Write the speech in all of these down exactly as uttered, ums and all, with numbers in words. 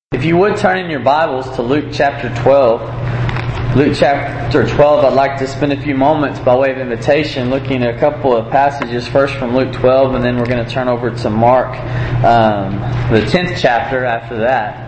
If you would turn in your Bibles to Luke chapter twelve. Luke chapter twelve, I'd like to spend a few moments by way of invitation looking at a couple of passages, first from Luke twelve, and then we're going to turn over to Mark, um, the tenth chapter after that.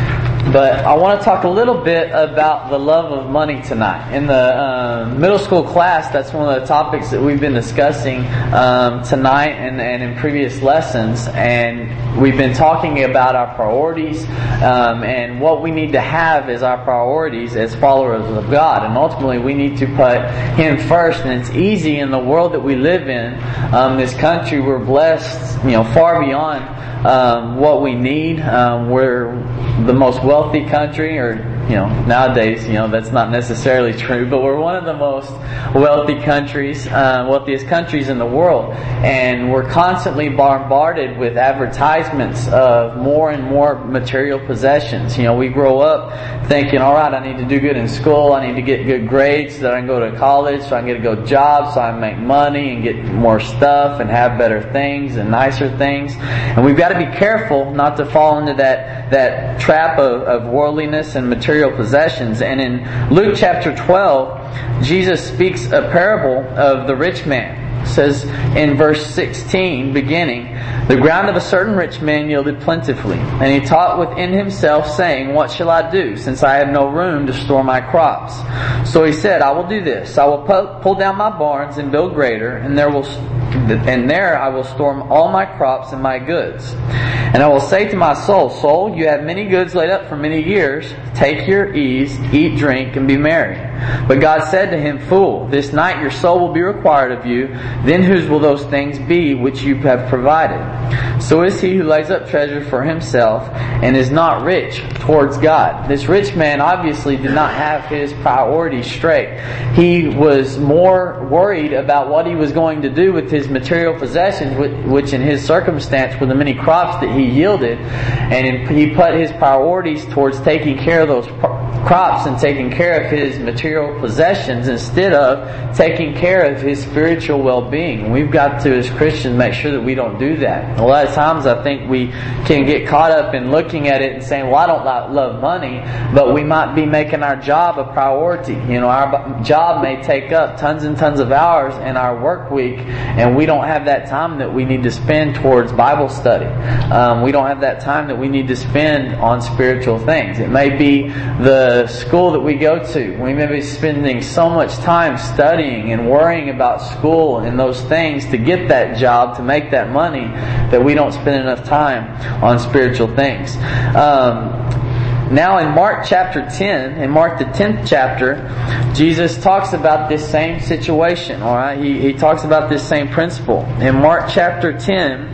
But I want to talk a little bit about the love of money tonight. In the uh, middle school class, that's one of the topics that we've been discussing um, tonight and, and in previous lessons. And we've been talking about our priorities um, and what we need to have as our priorities as followers of God. And ultimately, we need to put Him first. And it's easy in the world that we live in, um, this country. We're blessed, you know, far beyond Um, what we need. Um, we're the most wealthy country, or you know, nowadays, you know, that's not necessarily true, but we're one of the most wealthy countries, uh, wealthiest countries in the world, and we're constantly bombarded with advertisements of more and more material possessions. You know, we grow up thinking, all right, I need to do good in school, I need to get good grades so that I can go to college, so I can get a good job, so I can make money and get more stuff and have better things and nicer things. And we've got to be careful not to fall into that that trap of, of worldliness and material possessions. And in Luke chapter twelve, Jesus speaks a parable of the rich man. It says in verse sixteen, beginning, "The ground of a certain rich man yielded plentifully, and he taught within himself, saying, What shall I do, since I have no room to store my crops? So he said, I will do this. I will pull down my barns and build greater, and there will and there I will store all my crops and my goods. And I will say to my soul, Soul, you have many goods laid up for many years. Take your ease, eat, drink, and be merry. But God said to him, Fool, this night your soul will be required of you. Then whose will those things be which you have provided? So is he who lays up treasure for himself and is not rich towards God." This rich man obviously did not have his priorities straight. He was more worried about what he was going to do with his material possessions, which in his circumstance were the many crops that he yielded, and he put his priorities towards taking care of those crops and taking care of his material possessions instead of taking care of his spiritual well-being. We've got to, as Christians, make sure that we don't do that. A lot of times I think we can get caught up in looking at it and saying, well, I don't love money, but we might be making our job a priority. You know, our job may take up tons and tons of hours in our work week, and we don't have that time that we need to spend towards Bible study. Um, we don't have that time that we need to spend on spiritual things. It may be the school that we go to. We may be spending so much time studying and worrying about school and those things to get that job, to make that money, that we don't spend enough time on spiritual things. Um, Now in Mark chapter ten, in Mark the tenth chapter, Jesus talks about this same situation. Alright, He, he talks about this same principle. In Mark chapter ten,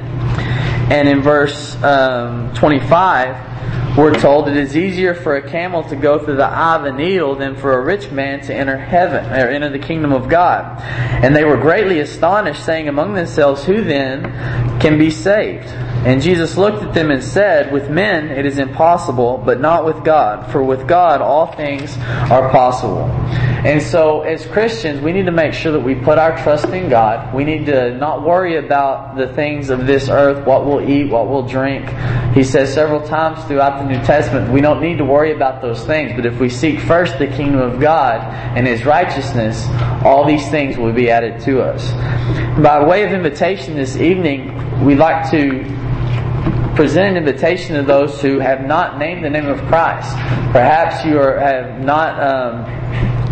and in verse um, twenty-five, we're told it is easier for a camel to go through the eye of a needle than for a rich man to enter heaven, or enter the kingdom of God. And they were greatly astonished, saying among themselves, Who then can be saved? And Jesus looked at them and said, With men it is impossible, but not with God. For with God all things are possible. And so as Christians, we need to make sure that we put our trust in God. We need to not worry about the things of this earth, what we'll eat, what we'll drink. He says several times throughout the New Testament, we don't need to worry about those things. But if we seek first the kingdom of God and His righteousness, all these things will be added to us. By way of invitation this evening, we'd like to present an invitation to those who have not named the name of Christ. Perhaps you are, have not um,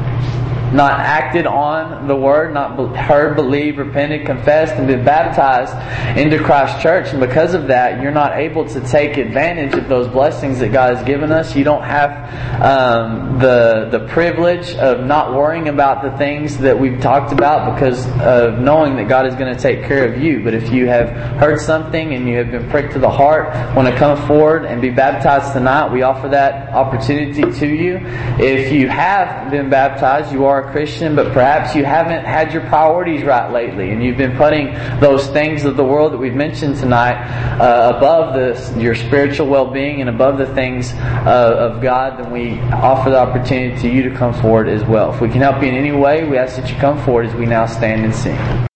not acted on the Word, not heard, believed, repented, confessed, and been baptized into Christ Church. And because of that, you're not able to take advantage of those blessings that God has given us. You don't have um, the the privilege of not worrying about the things that we've talked about because of knowing that God is going to take care of you. But if you have heard something and you have been pricked to the heart, want to come forward and be baptized tonight, we offer that opportunity to you. If you have been baptized, you are a Christian, but perhaps you haven't had your priorities right lately, and you've been putting those things of the world that we've mentioned tonight uh, above the, your spiritual well-being and above the things uh, of God, then we offer the opportunity to you to come forward as well. If we can help you in any way, we ask that you come forward as we now stand and sing.